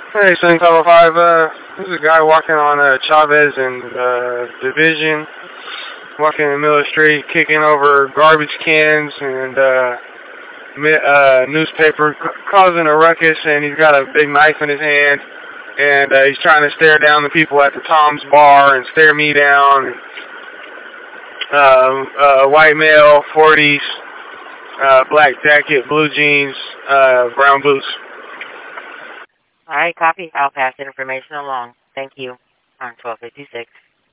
Hey, Sun Cover 5, there's a guy walking on Chavez and Division, walking in the middle of the street, kicking over garbage cans and newspaper, causing a ruckus, and he's got a big knife in his hand, and he's trying to stare down the people at the Tom's Bar and stare me down. White male, 40s, black jacket, blue jeans, brown boots. All right, copy. I'll pass that information along. Thank you. On 1256.